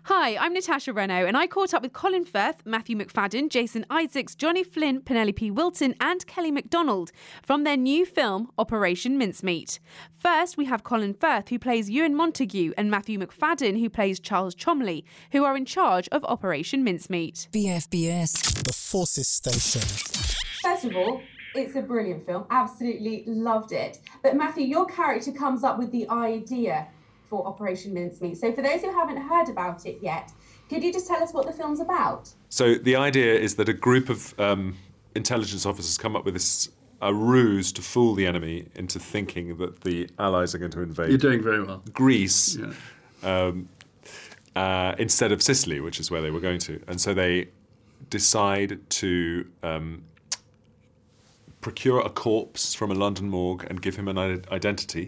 Hi, I'm Natasha Renault, and I caught up with Colin Firth, Matthew McFadden, Jason Isaacs, Johnny Flynn, Penelope Wilton and Kelly MacDonald from their new film, Operation Mincemeat. First, we have Colin Firth, who plays Ewan Montague, and Matthew McFadden, who plays Charles Chomley, who are in charge of Operation Mincemeat. BFBS, the Forces Station. First of all, it's a brilliant film. Absolutely loved it. But Matthew, your character comes up with the idea for Operation Mincemeat. So for those who haven't heard about it yet, could you just tell us what the film's about? So the idea is that a group of intelligence officers come up with a ruse to fool the enemy into thinking that the Allies are going to invade. You're doing very well. Greece, instead of Sicily, which is where they were going to. And so they decide to procure a corpse from a London morgue and give him an identity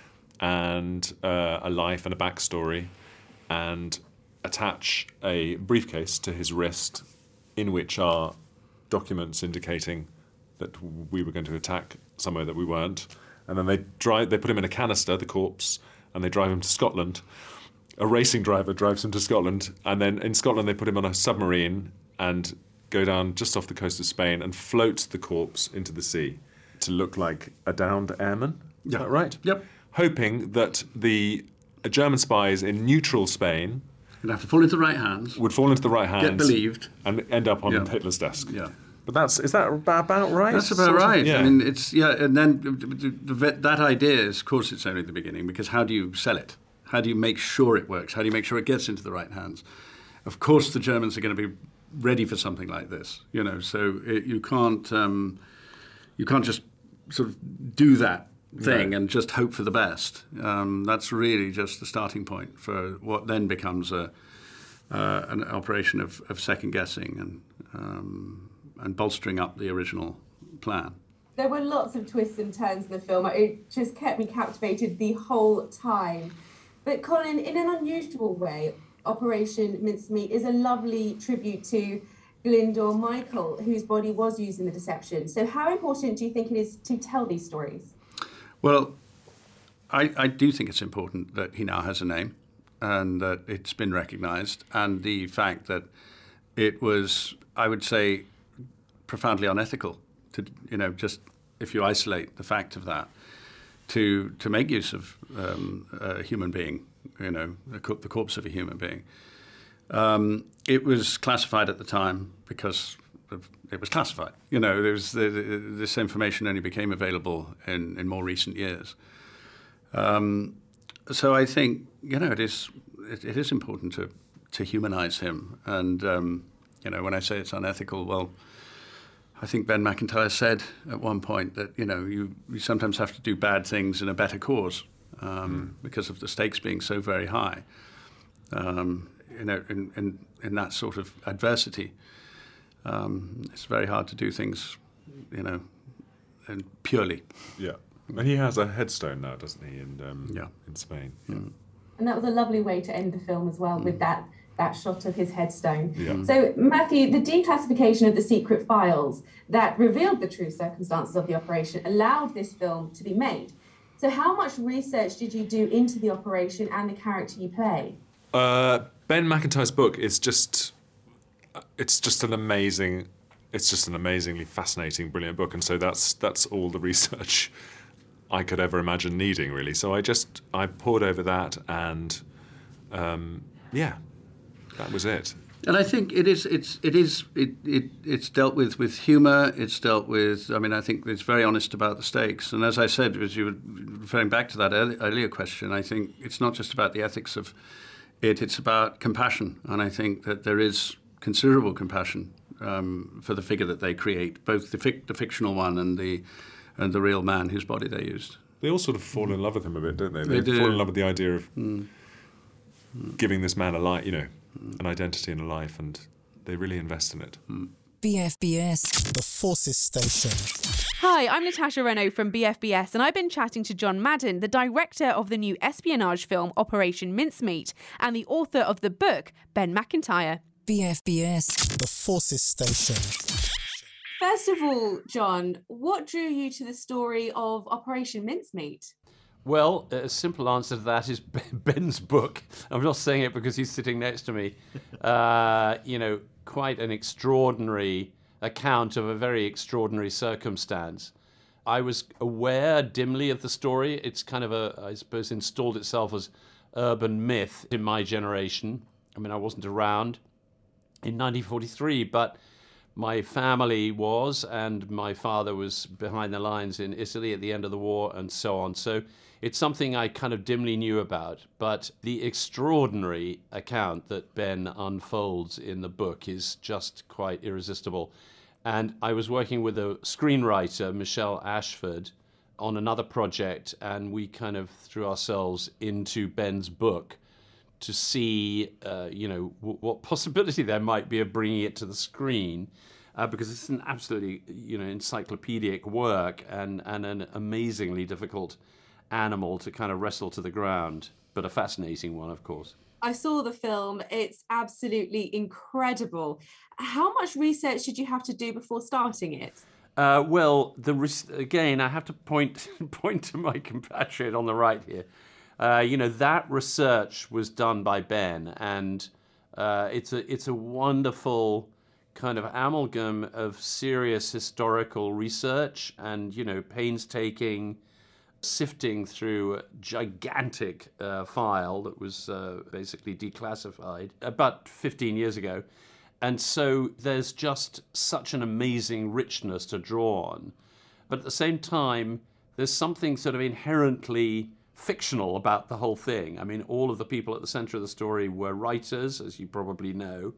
and a life and a backstory, and attach a briefcase to his wrist in which are documents indicating that we were going to attack somewhere that we weren't. And then they put him in a canister, the corpse, and they drive him to Scotland. A racing driver drives him to Scotland, and then in Scotland they put him on a submarine and go down just off the coast of Spain and float the corpse into the sea to look like a downed airman. Is that right? Yep. Hoping that the German spies in neutral Spain would have to fall into the right hands. Would fall into the right hands. Get believed. And end up on Hitler's desk. Yeah. But is that about right? That's about right. Yeah. I mean, and then that idea is, of course, it's only the beginning, because how do you sell it? How do you make sure it works? How do you make sure it gets into the right hands? Of course, the Germans are going to be ready for something like this, so you can't just sort of do that thing and just hope for the best. That's really just the starting point for what then becomes an operation of second guessing and bolstering up the original plan. There were lots of twists and turns in the film. It just kept me captivated the whole time. But Colin, in an unusual way, Operation Mincemeat is a lovely tribute to Glyndor Michael, whose body was used in the deception. So how important do you think it is to tell these stories? Well, I do think it's important that he now has a name and that it's been recognised, and the fact that it was, I would say, profoundly unethical to, just if you isolate the fact of that, to make use of a human being, the corpse of a human being. It was classified at the time because it was classified. This information only became available in more recent years. So I think it is important to humanize him. And when I say it's unethical, well, I think Ben McIntyre said at one point that you sometimes have to do bad things in a better cause because of the stakes being so very high. In that sort of adversity. It's very hard to do things, and purely. Yeah, and he has a headstone now, doesn't he, in Spain? Yeah. And that was a lovely way to end the film as well, with that shot of his headstone. Yeah. So, Matthew, the declassification of the secret files that revealed the true circumstances of the operation allowed this film to be made. So how much research did you do into the operation and the character you play? Ben McIntyre's book is just an amazingly fascinating, brilliant book, and so that's all the research I could ever imagine needing, really. So I poured over that, and that was it. And I think it's dealt with humour. It's dealt with. I mean, I think it's very honest about the stakes. And as I said, as you were referring back to that earlier question, I think it's not just about the ethics of it's about compassion, and I think that there is considerable compassion for the figure that they create, both the fictional one and the real man whose body they used. They all sort of fall in love with him a bit, don't they? They do. Fall in love with the idea of giving this man a life, an identity and a life, and they really invest in it. BFBS, the Forces Station. Hi, I'm Natasha Renault from BFBS, and I've been chatting to John Madden, the director of the new espionage film Operation Mincemeat, and the author of the book, Ben McIntyre. BFBS, the Forces Station. First of all, John, what drew you to the story of Operation Mincemeat? Well, a simple answer to that is Ben's book. I'm not saying it because he's sitting next to me. Quite an extraordinary account of a very extraordinary circumstance. I was aware dimly of the story. It's kind of I suppose, installed itself as urban myth in my generation. I mean, I wasn't around in 1943, but my family was, and my father was behind the lines in Italy at the end of the war and so on. So it's something I kind of dimly knew about. But the extraordinary account that Ben unfolds in the book is just quite irresistible. And I was working with a screenwriter, Michelle Ashford, on another project, and we kind of threw ourselves into Ben's book to see, what possibility there might be of bringing it to the screen, because it's an absolutely, encyclopedic work and an amazingly difficult animal to kind of wrestle to the ground, but a fascinating one, of course. I saw the film. It's absolutely incredible. How much research did you have to do before starting it? Again, I have to point to my compatriot on the right here. That research was done by Ben, and it's a wonderful kind of amalgam of serious historical research and, painstaking sifting through a gigantic file that was basically declassified about 15 years ago. And so there's just such an amazing richness to draw on. But at the same time, there's something sort of inherently fictional about the whole thing. I mean, all of the people at the center of the story were writers, as you probably know.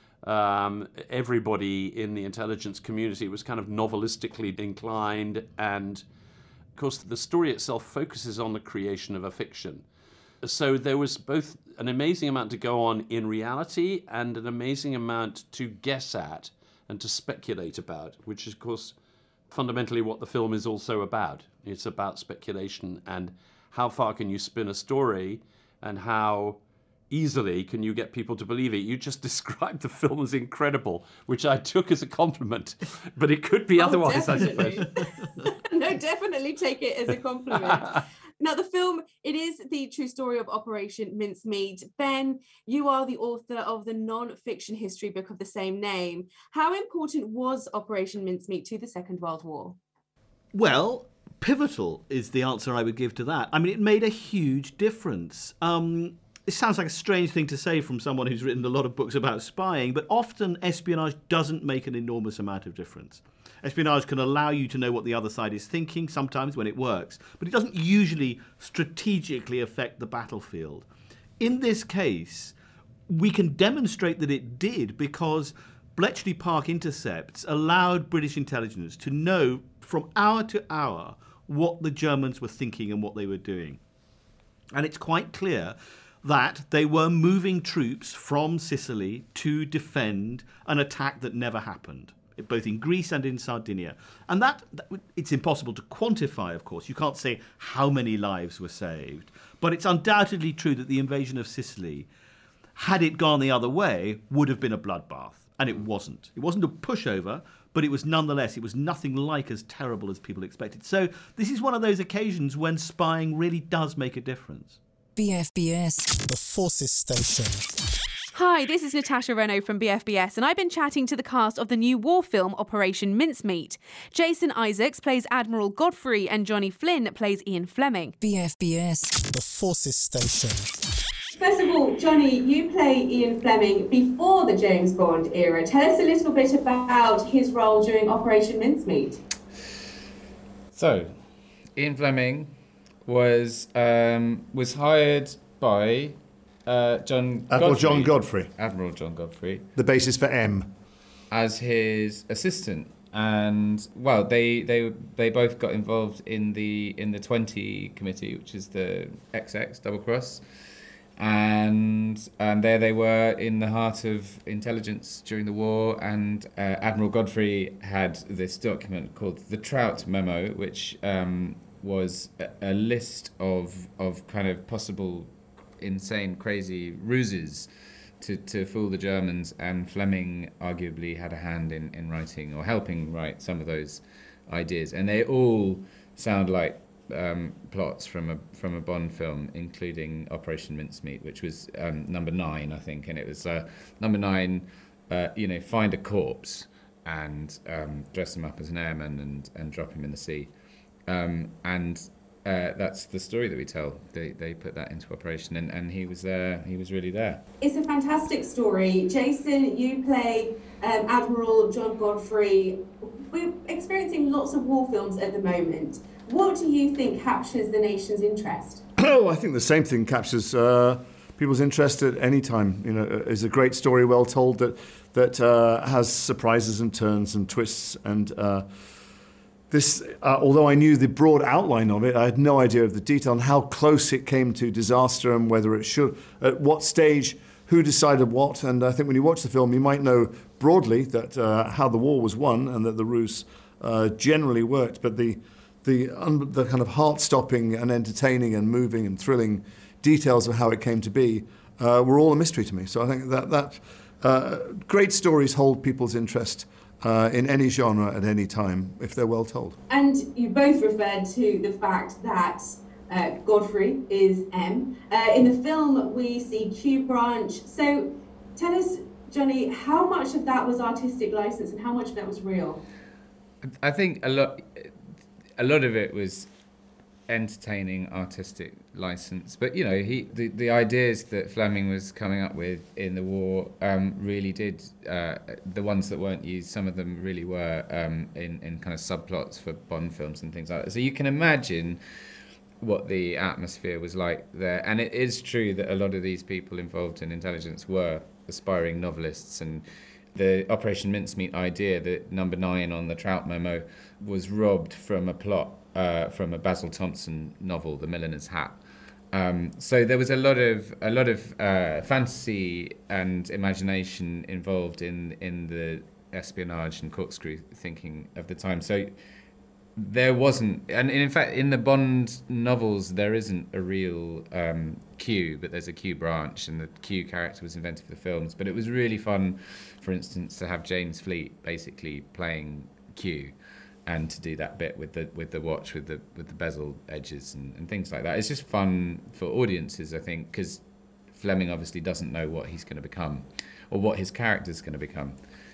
Everybody in the intelligence community was kind of novelistically inclined, and of course, the story itself focuses on the creation of a fiction. So there was both an amazing amount to go on in reality and an amazing amount to guess at and to speculate about, which is, of course, fundamentally what the film is also about. It's about speculation and how far can you spin a story and how easily can you get people to believe it. You just described the film as incredible, which I took as a compliment, but it could be otherwise, definitely. I suppose. No, definitely take it as a compliment. Now, the film, it is the true story of Operation Mincemeat. Ben, you are the author of the non-fiction history book of the same name. How important was Operation Mincemeat to the Second World War? Well, pivotal is the answer I would give to that. I mean, it made a huge difference. It sounds like a strange thing to say from someone who's written a lot of books about spying, but often espionage doesn't make an enormous amount of difference. Espionage can allow you to know what the other side is thinking, sometimes when it works, but it doesn't usually strategically affect the battlefield. In this case, we can demonstrate that it did because Bletchley Park intercepts allowed British intelligence to know from hour to hour what the Germans were thinking and what they were doing. And it's quite clear that they were moving troops from Sicily to defend an attack that never happened, both in Greece and in Sardinia. And that it's impossible to quantify, of course. You can't say how many lives were saved. But it's undoubtedly true that the invasion of Sicily, had it gone the other way, would have been a bloodbath. And it wasn't. It wasn't a pushover, but it was nonetheless, it was nothing like as terrible as people expected. So this is one of those occasions when spying really does make a difference. BFBS, the Forces Station. Hi, this is Natasha Renaud from BFBS, and I've been chatting to the cast of the new war film Operation Mincemeat. Jason Isaacs plays Admiral Godfrey and Johnny Flynn plays Ian Fleming. BFBS, the Forces Station. First of all, Johnny, you play Ian Fleming before the James Bond era. Tell us a little bit about his role during Operation Mincemeat. So, Ian Fleming was hired by Admiral John Godfrey. Admiral John Godfrey. The basis for M. As his assistant. And well, they both got involved in the 20 committee, which is the XX double cross. And there they were in the heart of intelligence during the war, and Admiral Godfrey had this document called the Trout Memo, which was a list of kind of possible insane, crazy ruses to fool the Germans, and Fleming arguably had a hand in writing or helping write some of those ideas, and they all sound like plots from a Bond film, including Operation Mincemeat, which was number 9, I think, and it was number 9. Find a corpse and dress him up as an airman and drop him in the sea, and that's the story that we tell. They put that into operation, and he was there. He was really there. It's a fantastic story. Jason, you play Admiral John Godfrey. We're experiencing lots of war films at the moment. What do you think captures the nation's interest? Oh, I think the same thing captures people's interest at any time. Is a great story well told that has surprises and turns and twists. And this, although I knew the broad outline of it, I had no idea of the detail and how close it came to disaster and whether it should, at what stage, who decided what. And I think when you watch the film, you might know broadly that how the war was won and that the ruse generally worked, but the kind of heart-stopping and entertaining and moving and thrilling details of how it came to be were all a mystery to me. So I think that great stories hold people's interest in any genre at any time if they're well told. And you both referred to the fact that Godfrey is M. In the film, we see Q Branch. So tell us, Johnny, how much of that was artistic license and how much of that was real? I think a lot of it was entertaining artistic license, but the ideas that Fleming was coming up with in the war really did, the ones that weren't used, some of them really were in kind of subplots for Bond films and things like that. So you can imagine what the atmosphere was like there, and it is true that a lot of these people involved in intelligence were aspiring novelists, and the Operation Mincemeat idea, that number 9 on the Trout memo, was robbed from a plot from a Basil Thompson novel, The Milliner's Hat. So there was a lot of fantasy and imagination involved in the espionage and corkscrew thinking of the time. So there wasn't, and in fact, in the Bond novels, there isn't a real Q, but there's a Q Branch, and the Q character was invented for the films. But it was really fun, for instance, to have James Fleet basically playing Q, and to do that bit with the watch with the bezel edges and things like that. It's just fun for audiences, I think, because Fleming obviously doesn't know what he's going to become or what his character's going to become.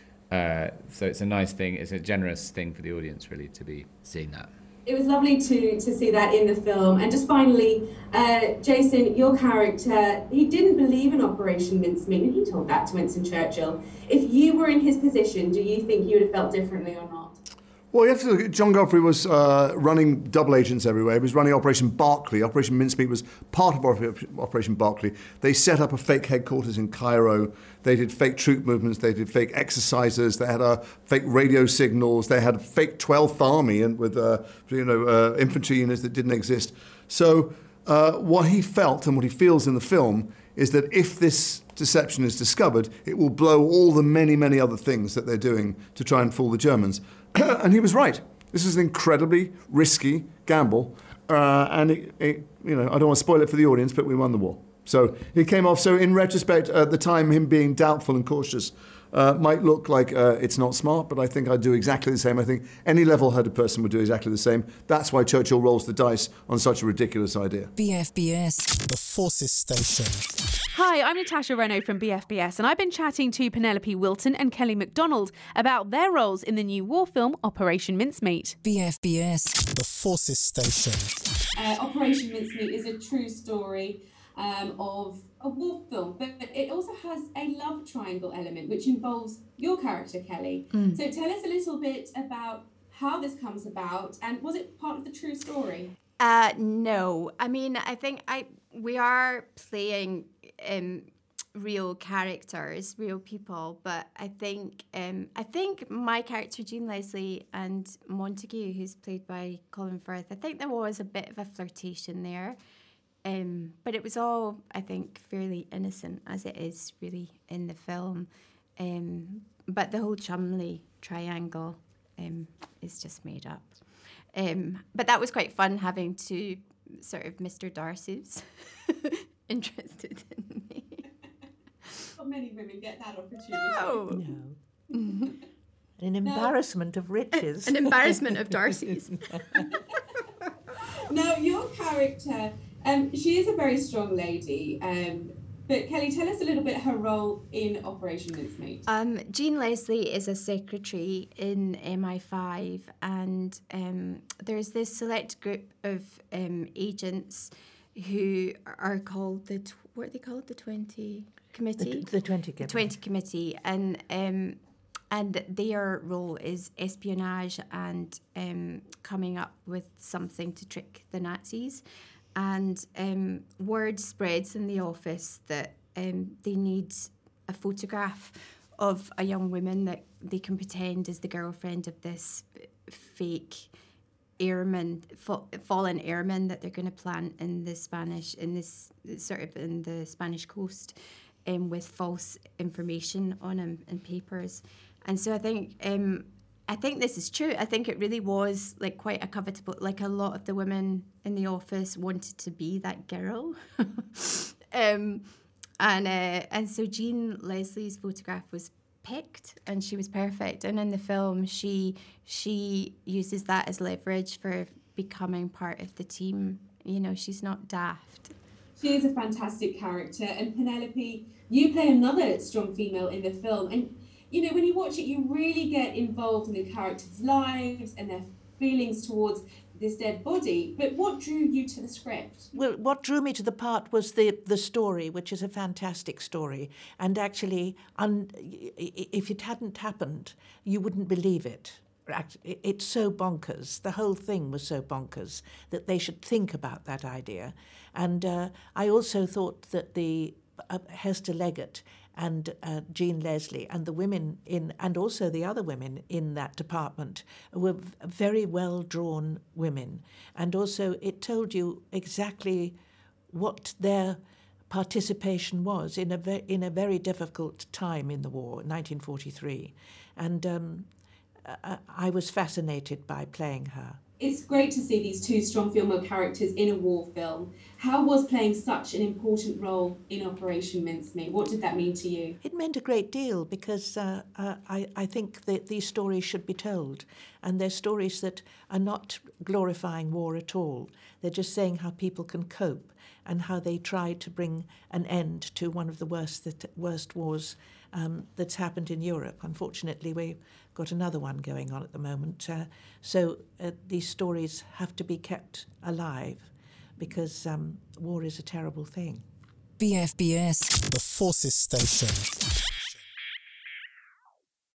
So it's a nice thing, it's a generous thing for the audience, really, to be seeing that. It was lovely to see that in the film. And just finally, Jason, your character, he didn't believe in Operation Mincemeat, and he told that to Winston Churchill. If you were in his position, do you think you would have felt differently or not? Well, you have to look at John Godfrey was running double agents everywhere. He was running Operation Barclay. Operation Mincemeat was part of Operation Barclay. They set up a fake headquarters in Cairo. They did fake troop movements. They did fake exercises. They had fake radio signals. They had a fake 12th Army and with infantry units that didn't exist. So what he felt and what he feels in the film is that if this deception is discovered, it will blow all the many, many other things that they're doing to try and fool the Germans. And he was right. This is an incredibly risky gamble, and I don't want to spoil it for the audience, but we won the war. So it came off. So in retrospect, at the time, him being doubtful and cautious might look like it's not smart, but I think I'd do exactly the same. I think any level-headed person would do exactly the same. That's why Churchill rolls the dice on such a ridiculous idea. BFBS, the Forces Station. Hi, I'm Natasha Renaud from BFBS, and I've been chatting to Penelope Wilton and Kelly MacDonald about their roles in the new war film Operation Mincemeat. BFBS, the Forces Station. Operation Mincemeat is a true story of a war film, but it also has a love triangle element, which involves your character, Kelly. So tell us a little bit about how this comes about, and was it part of the true story? No. I mean, I think we are playing real characters, real people, but I think my character, Jean Leslie, and Montague, who's played by Colin Firth, I think there was a bit of a flirtation there. But it was all, I think, fairly innocent, as it is really in the film. But the whole Chumley triangle is just made up. But that was quite fun, having to sort of Mr. Darcy's interested in me. Not many women get that opportunity. No. An embarrassment of riches. An embarrassment of Darcy's. Now, your character, she is a very strong lady, but Kelly, tell us a little bit her role in Operation Mincemeat. Jean Leslie is a secretary in MI5, and there's this select group of agents who are called what are they called? The 20 Committee? The 20 Committee. The 20 Committee, and their role is espionage and coming up with something to trick the Nazis. And word spreads in the office that they need a photograph of a young woman that they can pretend is the girlfriend of this fake airman, fallen airman that they're going to plant in the Spanish coast, with false information on him in papers. And so I think this is true. I think it really was like quite a covetable. Like a lot of the women in the office wanted to be that girl, and so Jean Leslie's photograph was picked, and she was perfect. And in the film, she uses that as leverage for becoming part of the team. You know, she's not daft. She is a fantastic character, and Penelope, you play another strong female in the film, and you know, when you watch it, you really get involved in the characters' lives and their feelings towards this dead body. But what drew you to the script? Well, what drew me to the part was the story, which is a fantastic story. And actually, if it hadn't happened, you wouldn't believe it. It's so bonkers. The whole thing was so bonkers that they should think about that idea. And I also thought that the Hester Leggett and Jean Leslie and the women and also the other women in that department were very well drawn women, and also it told you exactly what their participation was in a very difficult time in the war, 1943, and I was fascinated by playing her. It's great to see these two strong female characters in a war film. How was playing such an important role in Operation Mincemeat? What did that mean to you? It meant a great deal because I think that these stories should be told. And they're stories that are not glorifying war at all. They're just saying how people can cope and how they try to bring an end to one of the worst wars that's happened in Europe. Unfortunately, we've got another one going on at the moment. So these stories have to be kept alive because war is a terrible thing. BFBS, the Forces Station.